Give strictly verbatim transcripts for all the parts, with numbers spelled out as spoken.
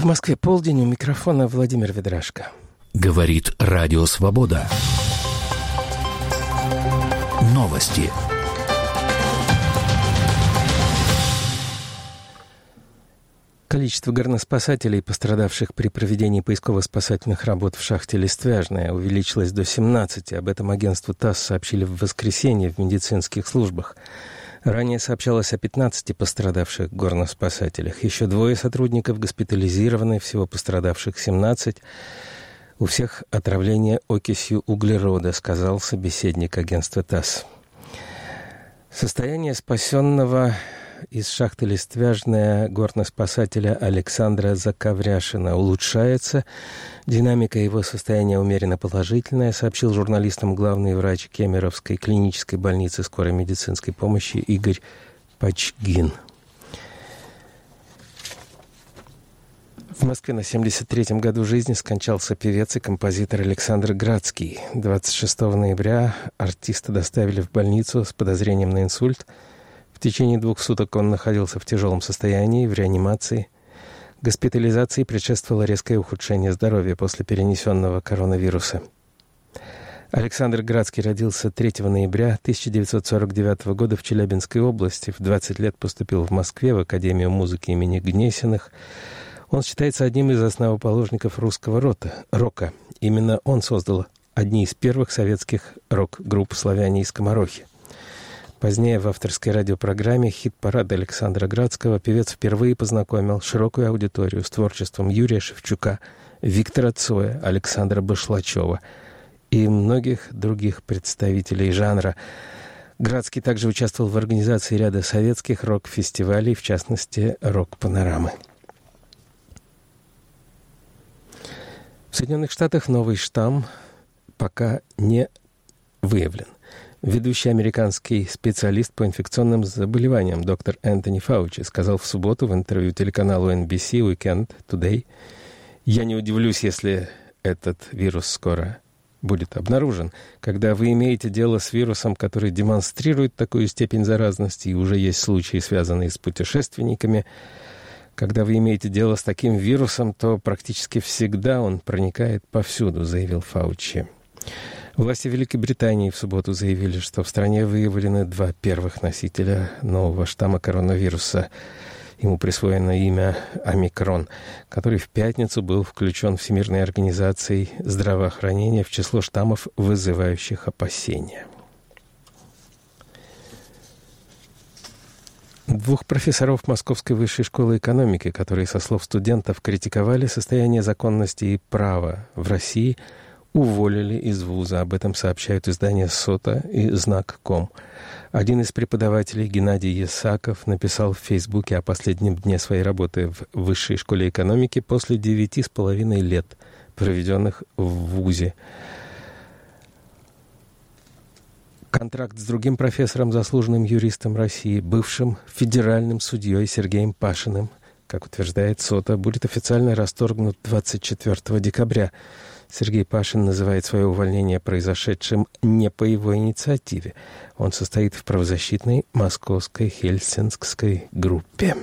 В Москве полдень, у микрофона Владимир Ведрашко. Говорит Радио Свобода. Новости. Количество горноспасателей, пострадавших при проведении поисково-спасательных работ в шахте Листвяжная, увеличилось до семнадцати. Об этом агентству ТАСС сообщили в воскресенье в медицинских службах. Ранее сообщалось о пятнадцати пострадавших горноспасателях. Еще двое сотрудников госпитализированы, всего пострадавших семнадцать. У всех отравление окисью углерода, сказал собеседник агентства ТАСС. Состояние спасенного из шахты Листвяжная горноспасателя Александра Заковряшина улучшается. Динамика его состояния умеренно положительная, сообщил журналистам главный врач Кемеровской клинической больницы скорой медицинской помощи Игорь Пачгин. В Москве на семьдесят третьем году жизни скончался певец и композитор Александр Градский. двадцать шестого ноября артиста доставили в больницу с подозрением на инсульт. В течение двух суток он находился в тяжелом состоянии, в реанимации. Госпитализации предшествовало резкое ухудшение здоровья после перенесенного коронавируса. Александр Градский родился третьего ноября тысяча девятьсот сорок девятого года в Челябинской области. В двадцать лет поступил в Москве в Академию музыки имени Гнесиных. Он считается одним из основоположников русского рота, рока. Именно он создал одни из первых советских рок-групп «Славяне и скоморохи». Позднее в авторской радиопрограмме «Хит-парад» Александра Градского певец впервые познакомил широкую аудиторию с творчеством Юрия Шевчука, Виктора Цоя, Александра Башлачева и многих других представителей жанра. Градский также участвовал в организации ряда советских рок-фестивалей, в частности, «Рок-панорамы». В Соединенных Штатах новый штамм пока не выявлен. Ведущий американский специалист по инфекционным заболеваниям доктор Энтони Фаучи сказал в субботу в интервью телеканалу эн би си Weekend Today: «Я не удивлюсь, если этот вирус скоро будет обнаружен. Когда вы имеете дело с вирусом, который демонстрирует такую степень заразности, и уже есть случаи, связанные с путешественниками, когда вы имеете дело с таким вирусом, то практически всегда он проникает повсюду», — заявил Фаучи. Власти Великобритании в субботу заявили, что в стране выявлены два первых носителя нового штамма коронавируса. Ему присвоено имя «Омикрон», который в пятницу был включен Всемирной организацией здравоохранения в число штаммов, вызывающих опасения. Двух профессоров Московской высшей школы экономики, которые, со слов студентов, критиковали состояние законности и права в России, уволили из вуза. Об этом сообщают издания «Сота» и «Знак точка ком». Один из преподавателей, Геннадий Ясаков, написал в Фейсбуке о последнем дне своей работы в Высшей школе экономики после девяти с половиной лет, проведенных в вузе. Контракт с другим профессором, заслуженным юристом России, бывшим федеральным судьей Сергеем Пашиным, как утверждает «Сота», будет официально расторгнут двадцать четвёртого декабря. Сергей Пашин называет свое увольнение произошедшим не по его инициативе. Он состоит в правозащитной московской хельсинкской группе.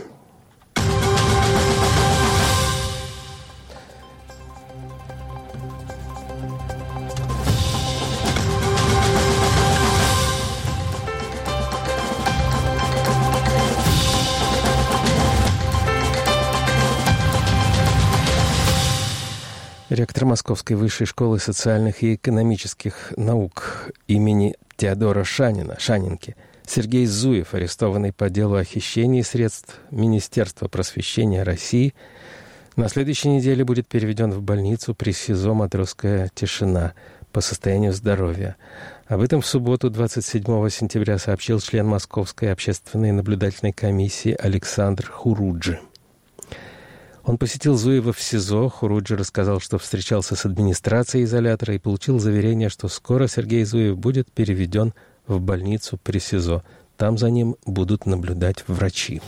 Ректор Московской высшей школы социальных и экономических наук имени Теодора Шанина, Шанинки, Сергей Зуев, арестованный по делу о хищении средств Министерства просвещения России, на следующей неделе будет переведен в больницу при СИЗО «Матросская тишина» по состоянию здоровья. Об этом в субботу, двадцать седьмого сентября, сообщил член Московской общественной наблюдательной комиссии Александр Хуруджи. Он посетил Зуева в СИЗО. Хуруджи рассказал, что встречался с администрацией изолятора и получил заверение, что скоро Сергей Зуев будет переведен в больницу при СИЗО. Там за ним будут наблюдать врачи.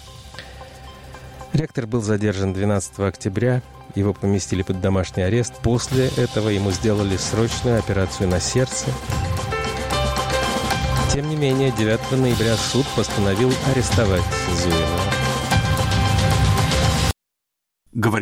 Ректор был задержан двенадцатого октября. Его поместили под домашний арест. После этого ему сделали срочную операцию на сердце. Тем не менее, девятого ноября суд постановил арестовать Зуева. Говорит